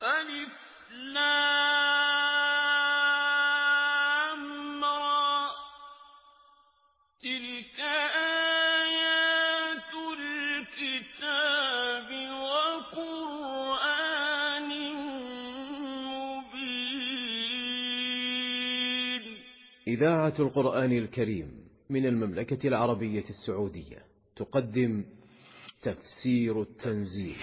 ألف لام را تلك آيات الكتاب وقرآن مبين. إذاعة القرآن الكريم من المملكة العربية السعودية تقدم تفسير التنزيل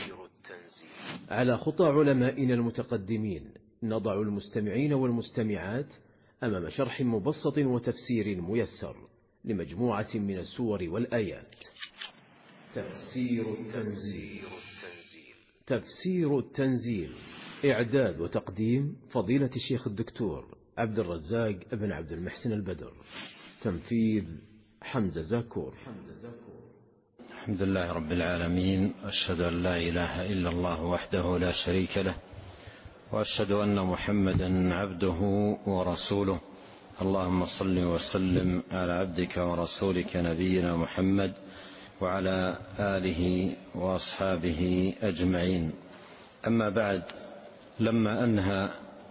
على خطى علمائنا المتقدمين. نضع المستمعين والمستمعات أمام شرح مبسط وتفسير ميسر لمجموعة من السور والآيات. تفسير التنزيل. تفسير التنزيل إعداد وتقديم فضيلة الشيخ الدكتور عبد الرزاق بن عبد المحسن البدر. تنفيذ حمزة زاكور. الحمد لله رب العالمين، أشهد أن لا إله إلا الله وحده لا شريك له، وأشهد أن محمدا عبده ورسوله. اللهم صل وسلم على عبدك ورسولك نبينا محمد وعلى آله وأصحابه أجمعين. أما بعد، لما أنهى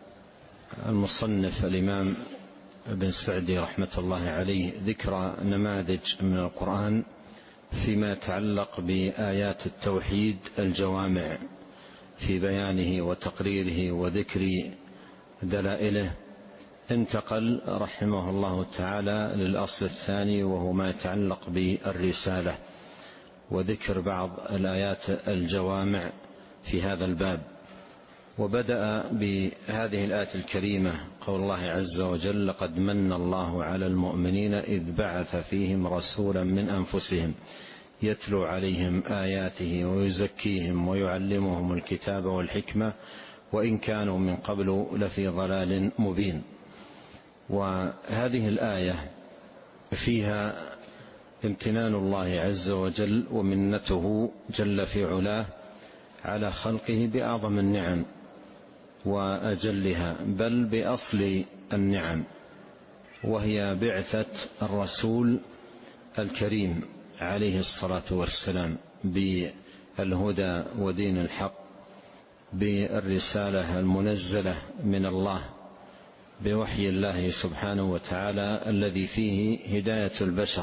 المصنف الإمام ابن سعدي رحمة الله عليه ذكر نماذج من القرآن فيما يتعلق بآيات التوحيد الجوامع في بيانه وتقريره وذكر دلائله، انتقل رحمه الله تعالى للأصل الثاني، وهو ما يتعلق بالرسالة وذكر بعض الآيات الجوامع في هذا الباب. وبدأ بهذه الآية الكريمة قول الله عز وجل: لقد من الله على المؤمنين إذ بعث فيهم رسولا من أنفسهم يتلو عليهم آياته ويزكيهم ويعلمهم الكتاب والحكمة وإن كانوا من قبل لفي ضلال مبين. وهذه الآية فيها امتنان الله عز وجل ومنته جل في علاه على خلقه بأعظم النعم وأجلها، بل بأصل النعم، وهي بعثة الرسول الكريم عليه الصلاة والسلام بالهدى ودين الحق، بالرسالة المنزلة من الله بوحي الله سبحانه وتعالى الذي فيه هداية البشر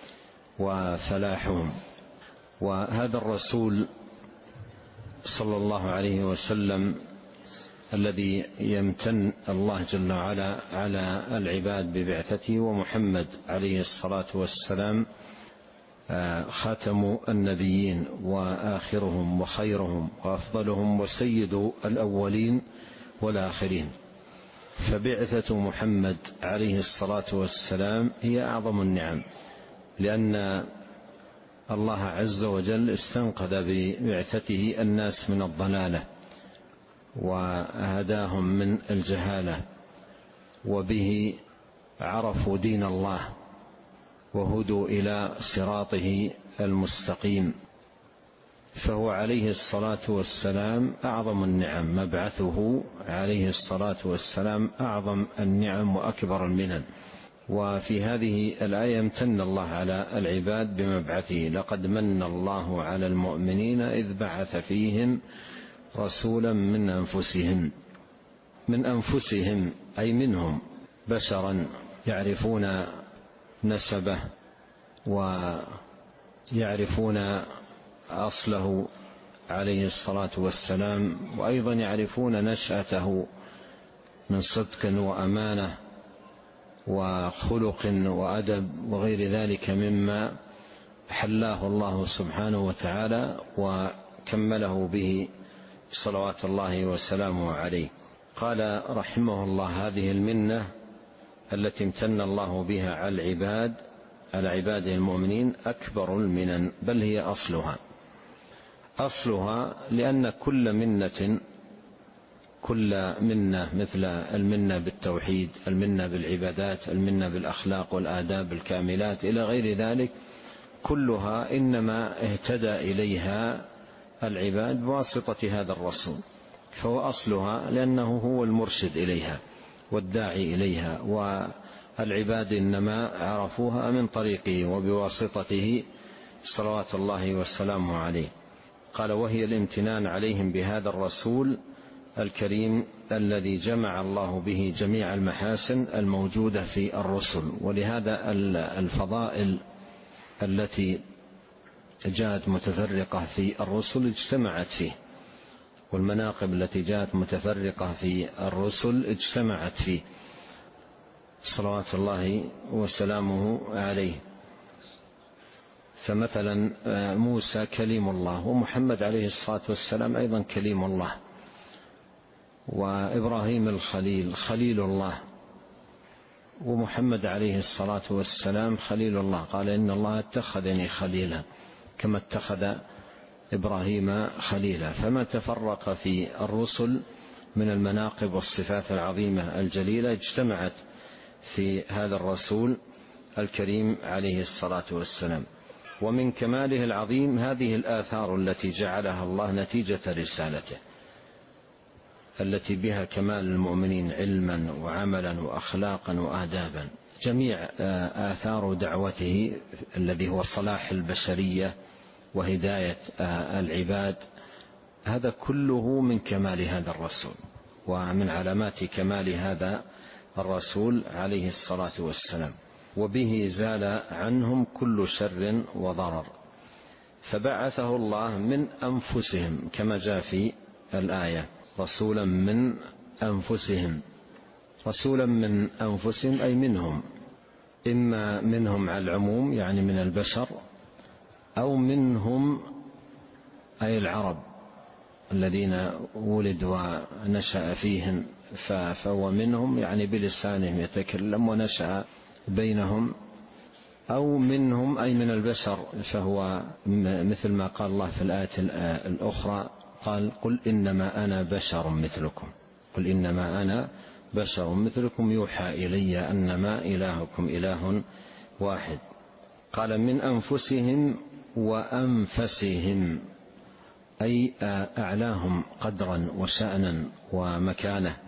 وفلاحهم. وهذا الرسول صلى الله عليه وسلم الذي يمتن الله جل وعلا على العباد ببعثته، ومحمد عليه الصلاة والسلام خاتم النبيين وآخرهم وخيرهم وأفضلهم وسيد الأولين والآخرين. فبعثة محمد عليه الصلاة والسلام هي أعظم النعم، لأن الله عز وجل استنقذ ببعثته الناس من الضلالة وهداهم من الجهالة، وبه عرفوا دين الله وهدوا إلى صراطه المستقيم. فهو عليه الصلاة والسلام أعظم النعم، مبعثه عليه الصلاة والسلام أعظم النعم وأكبر المنن. وفي هذه الآية امتن الله على العباد بمبعثه: لقد من الله على المؤمنين إذ بعث فيهم رسولا من أنفسهم. من أنفسهم أي منهم بشرا يعرفون نسبه ويعرفون أصله عليه الصلاة والسلام، وأيضا يعرفون نشأته من صدق وأمانة وخلق وأدب وغير ذلك مما حلاه الله سبحانه وتعالى وكمله به صلوات الله وسلامه عليه. قال رحمه الله: هذه المنة التي امتن الله بها على العباد، على عباده المؤمنين، أكبر المنن، بل هي أصلها، لأن كل منة مثل المنة بالتوحيد، المنة بالعبادات، المنة بالأخلاق والآداب الكاملات إلى غير ذلك، كلها إنما اهتدى إليها العباد بواسطة هذا الرسول، فهو أصلها لأنه هو المرشد إليها والداعي إليها، والعباد إنما عرفوها من طريقه وبواسطته صلوات الله والسلام عليه. قال: وهي الامتنان عليهم بهذا الرسول الكريم الذي جمع الله به جميع المحاسن الموجودة في الرسل. ولهذا الفضائل التي جاءت متفرقة في الرسل اجتمعت فيه، والمناقب التي جاءت متفرقة في الرسل اجتمعت فيه صلوات الله وسلامه عليه. فمثلا موسى كليم الله، ومحمد عليه الصلاة والسلام أيضا كليم الله، وإبراهيم الخليل خليل الله، ومحمد عليه الصلاة والسلام خليل الله، قال إن الله اتخذني خليلا كما اتخذ إبراهيم خليلا. فما تفرق في الرسل من المناقب والصفات العظيمة الجليلة اجتمعت في هذا الرسول الكريم عليه الصلاة والسلام. ومن كماله العظيم هذه الآثار التي جعلها الله نتيجة رسالته، التي بها كمال المؤمنين علما وعملا وأخلاقا وآدابا. جميع آثار دعوته الذي هو صلاح البشرية وهداية العباد، هذا كله من كمال هذا الرسول، ومن علامات كمال هذا الرسول عليه الصلاة والسلام. وبه زال عنهم كل شر وضرر، فبعثه الله من أنفسهم كما جاء في الآية رسولا من أنفسهم. رسولا من أنفسهم أي منهم، إما منهم على العموم يعني من البشر، أو منهم أي العرب الذين ولد ونشأ فيهم، فهو منهم يعني بلسانهم يتكلم ونشأ بينهم، أو منهم أي من البشر، فهو مثل ما قال الله في الآية الأخرى قال قل إنما أنا بشر مثلكم، قل إنما أنا بشر مثلكم يوحى إلي أنما إلهكم إله واحد. قال من أنفسهم وأنفسهم أي أعلاهم قدرا وشأنا ومكانة.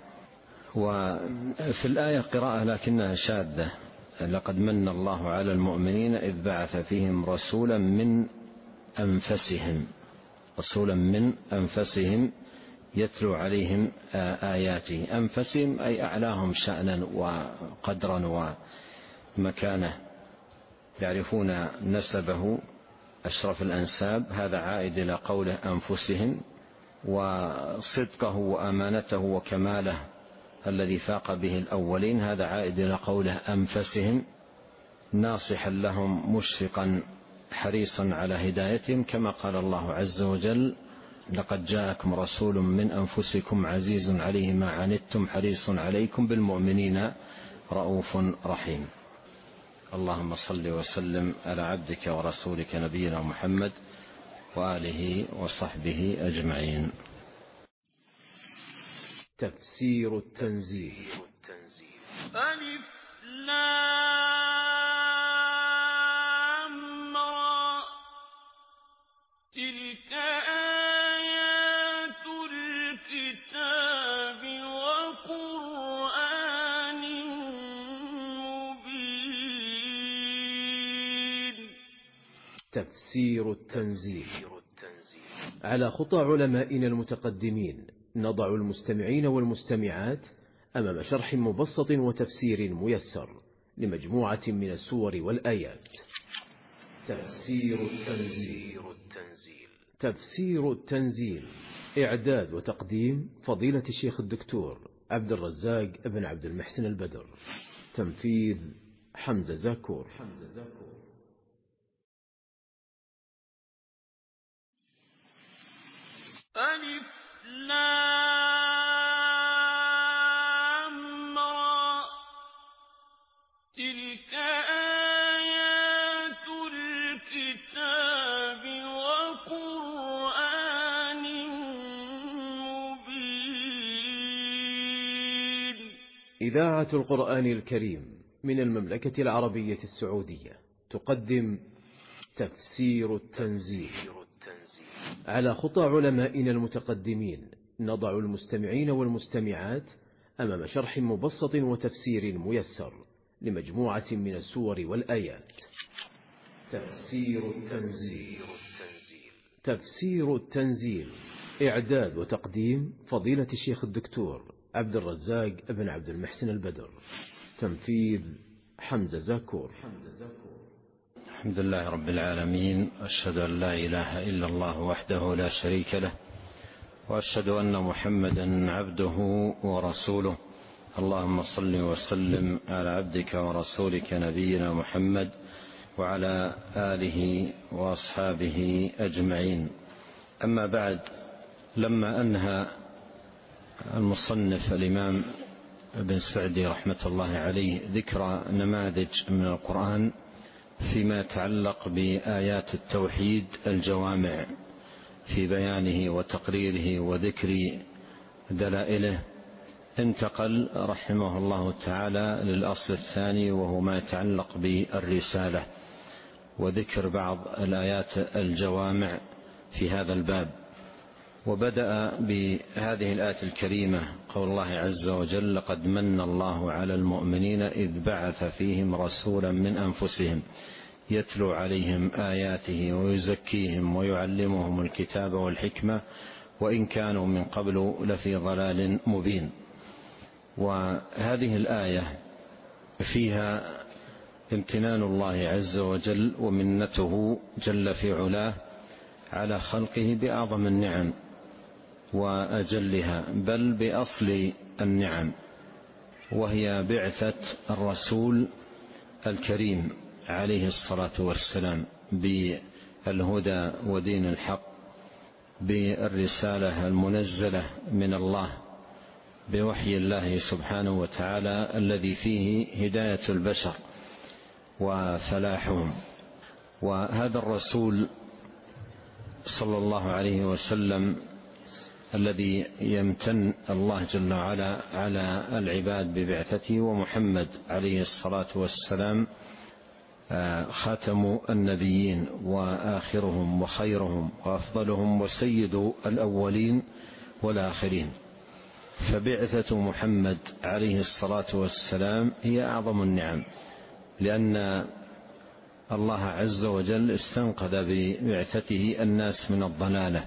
وفي الآية قراءة لكنها شاذة، لقد من الله على المؤمنين إذ بعث فيهم رسولا من أنفسهم، رسولا من أنفسهم يتلو عليهم آياته. أنفسهم أي أعلاهم شأنا وقدرا ومكانة، يعرفون نسبه أشرف الأنساب، هذا عائد إلى قوله أنفسهم، وصدقه وأمانته وكماله الذي فاق به الأولين هذا عائد إلى قوله أنفسهم، ناصحا لهم مشفقا حريصا على هدايتهم، كما قال الله عز وجل لقد جاءكم رسول من أنفسكم عزيز عليه ما عنتم حريص عليكم بالمؤمنين رؤوف رحيم. اللهم صل وسلم على عبدك ورسولك نبينا محمد وآله وصحبه أجمعين. تفسير التنزيل. ألف لام را تلك آيات الكتاب وقرآن مبين. تفسير التنزيل. على خطى علمائنا المتقدمين نضع المستمعين والمستمعات أمام شرح مبسط وتفسير ميسر لمجموعة من السور والآيات. تفسير التنزيل. تفسير التنزيل إعداد وتقديم فضيلة الشيخ الدكتور عبد الرزاق بن عبد المحسن البدر. تنفيذ حمزة زاكور. ألف لام را تلك آيات الكتاب وقرآن مبين. إذاعة القرآن الكريم من المملكة العربية السعودية تقدم تفسير التنزيل. على خطى علمائنا المتقدمين نضع المستمعين والمستمعات أمام شرح مبسط وتفسير ميسر لمجموعة من السور والآيات. تفسير التنزيل. تفسير التنزيل إعداد وتقديم فضيلة الشيخ الدكتور عبد الرزاق بن عبد المحسن البدر. تنفيذ حمزة زاكور. الحمد لله رب العالمين، أشهد أن لا إله إلا الله وحده لا شريك له، وأشهد أن محمدا عبده ورسوله. اللهم صل وسلم على عبدك ورسولك نبينا محمد وعلى آله وأصحابه أجمعين. أما بعد، لما أنهى المصنف الإمام ابن سعدي رحمة الله عليه ذكر نماذج من القرآن فيما يتعلق بآيات التوحيد الجوامع في بيانه وتقريره وذكر دلائله، انتقل رحمه الله تعالى للأصل الثاني، وهو ما يتعلق بالرسالة وذكر بعض الآيات الجوامع في هذا الباب. وبدأ بهذه الآية الكريمة قول الله عز وجل: لقد من الله على المؤمنين إذ بعث فيهم رسولا من أنفسهم يتلو عليهم آياته ويزكيهم ويعلمهم الكتاب والحكمة وإن كانوا من قبل لفي ضلال مبين. وهذه الآية فيها امتنان الله عز وجل ومنته جل في علاه على خلقه بأعظم النعم وأجلها، بل بأصل النعم، وهي بعثة الرسول الكريم عليه الصلاة والسلام بالهدى ودين الحق، بالرسالة المنزلة من الله بوحي الله سبحانه وتعالى الذي فيه هداية البشر وفلاحهم. وهذا الرسول صلى الله عليه وسلم الذي يمتن الله جل وعلا على العباد ببعثته، ومحمد عليه الصلاة والسلام خاتم النبيين وآخرهم وخيرهم وأفضلهم وسيد الأولين والآخرين. فبعثة محمد عليه الصلاة والسلام هي أعظم النعم، لأن الله عز وجل استنقذ ببعثته الناس من الضلالة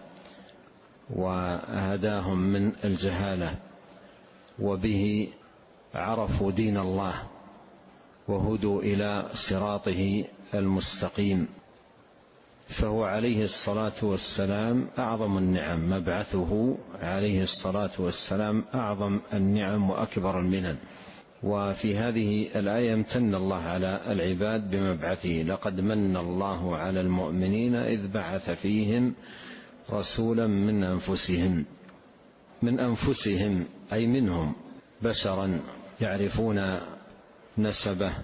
وهداهم من الجهالة، وبه عرفوا دين الله وهدوا إلى صراطه المستقيم. فهو عليه الصلاة والسلام أعظم النعم، مبعثه عليه الصلاة والسلام أعظم النعم وأكبر المنن. وفي هذه الآية امتن الله على العباد بمبعثه: لقد من الله على المؤمنين إذ بعث فيهم رسولا من أنفسهم. من أنفسهم أي منهم بشرا يعرفون نسبه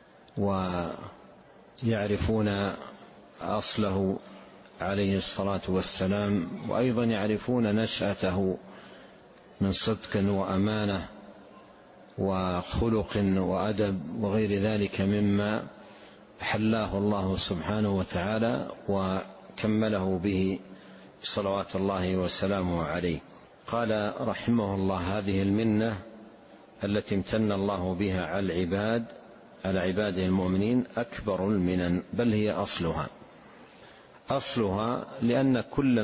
ويعرفون أصله عليه الصلاة والسلام، وأيضا يعرفون نشأته من صدق وأمانة وخلق وأدب وغير ذلك مما حلاه الله سبحانه وتعالى وكمله به صلوات الله وسلامه عليه. قال رحمه الله: هذه المنة التي امتن الله بها على عباده المؤمنين أكبر المنن، بل هي أصلها، لأن كل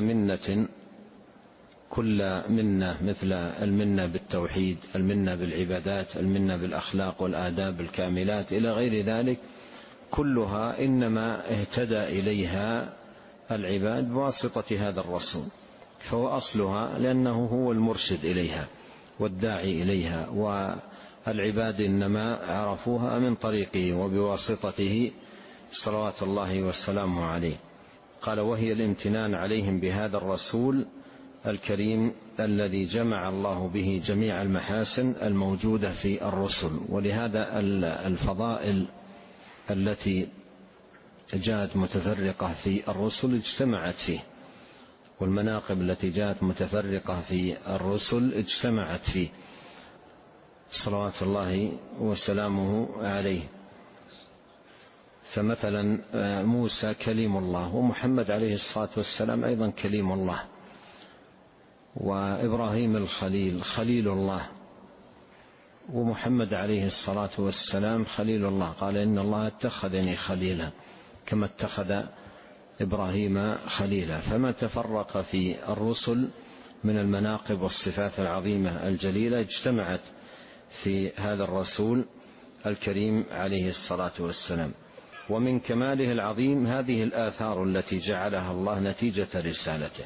منة مثل المنة بالتوحيد، المنة بالعبادات، المنة بالأخلاق والآداب الكاملات إلى غير ذلك، كلها إنما اهتدى إليها العباد بواسطة هذا الرسول، فهو أصلها لأنه هو المرشد إليها والداعي إليها، والعباد إنما عرفوها من طريقه وبواسطته صلوات الله والسلام عليه. قال: وهي الامتنان عليهم بهذا الرسول الكريم الذي جمع الله به جميع المحاسن الموجودة في الرسل. ولهذا الفضائل التي جاءت متفرقة في الرسل اجتمعت فيه، والمناقب التي جاءت متفرقة في الرسل اجتمعت فيه صلوات الله وسلامه عليه. فمثلا موسى كليم الله، ومحمد عليه الصلاة والسلام أيضا كليم الله، وإبراهيم الخليل خليل الله، ومحمد عليه الصلاة والسلام خليل الله. قال: إن الله اتخذني خليلا كما اتخذ إبراهيم خليلا. فما تفرق في الرسل من المناقب والصفات العظيمة الجليلة اجتمعت في هذا الرسول الكريم عليه الصلاة والسلام. ومن كماله العظيم هذه الآثار التي جعلها الله نتيجة رسالته،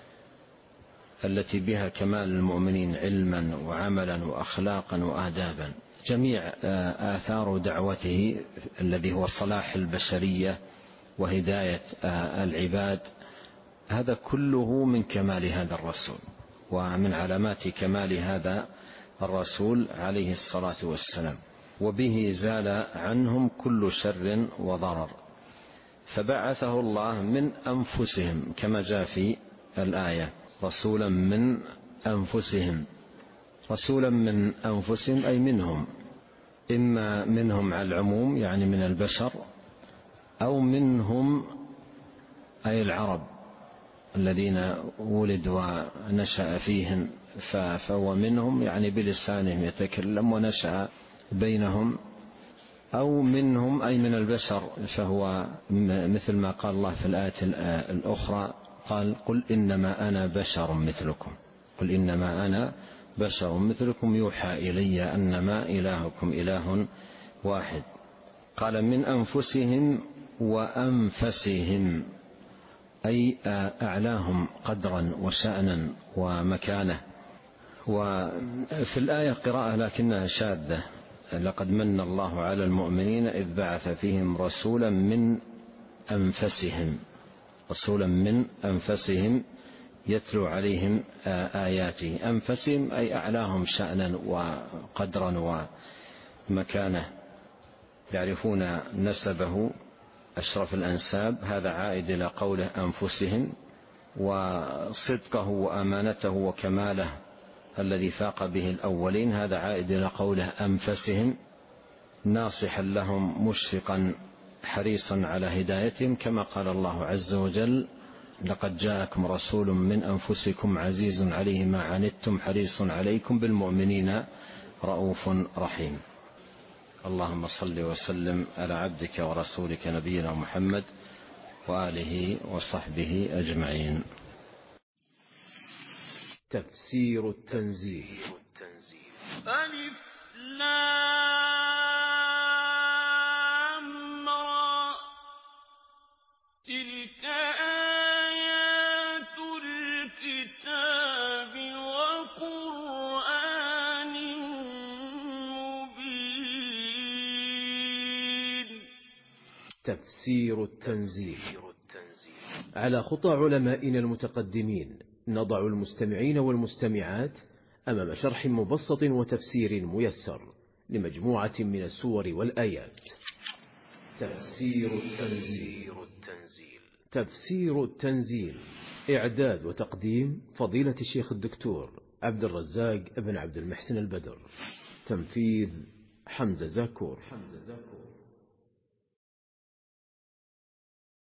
التي بها كمال المؤمنين علما وعملا وأخلاقا وآدابا. جميع آثار دعوته الذي هو صلاح البشرية وهداية العباد، هذا كله من كمال هذا الرسول، ومن علامات كمال هذا الرسول عليه الصلاة والسلام. وبه زال عنهم كل شر وضرر، فبعثه الله من أنفسهم كما جاء في الآية: رسولا من أنفسهم. رسولا من أنفسهم أي منهم، إما منهم على العموم يعني من البشر، أو منهم أي العرب الذين ولد ونشأ فيهم، فهو منهم يعني بلسانهم يتكلم ونشأ بينهم، أو منهم أي من البشر، فهو مثل ما قال الله في الآية الأخرى قال: قل إنما أنا بشر مثلكم، قل إنما أنا بشر مثلكم يوحى إلي أنما إلهكم إله واحد. قال من أنفسهم وأنفسهم أي أعلاهم قدرا وشأنا ومكانة. وفي الآية قراءة لكنها شاذة: لقد من الله على المؤمنين إذ بعث فيهم رسولا من أنفسهم، رسولا من أنفسهم يتلو عليهم آياته. أنفسهم أي أعلاهم شأنا وقدرا ومكانة، يعرفون نسبه أشرف الأنساب، هذا عائد إلى قوله أنفسهم، وصدقه وأمانته وكماله الذي فاق به الأولين، هذا عائد إلى قوله أنفسهم، ناصحا لهم مشفقا حريصا على هدايتهم، كما قال الله عز وجل: لقد جاءكم رسول من أنفسكم عزيز عليه ما عنتم حريص عليكم بالمؤمنين رؤوف رحيم. اللهم صل وسلم على عبدك ورسولك نبينا محمد وآله وصحبه أجمعين. تفسير التنزيل. ألف لام را تلك آيات الكتاب وقرآن مبين. تفسير التنزيل. على خطى علمائنا المتقدمين نضع المستمعين والمستمعات أمام شرح مبسط وتفسير ميسر لمجموعة من السور والآيات. تفسير التنزيل. تفسير التنزيل إعداد وتقديم فضيلة الشيخ الدكتور عبد الرزاق ابن عبد المحسن البدر. تنفيذ حمزة زاكور.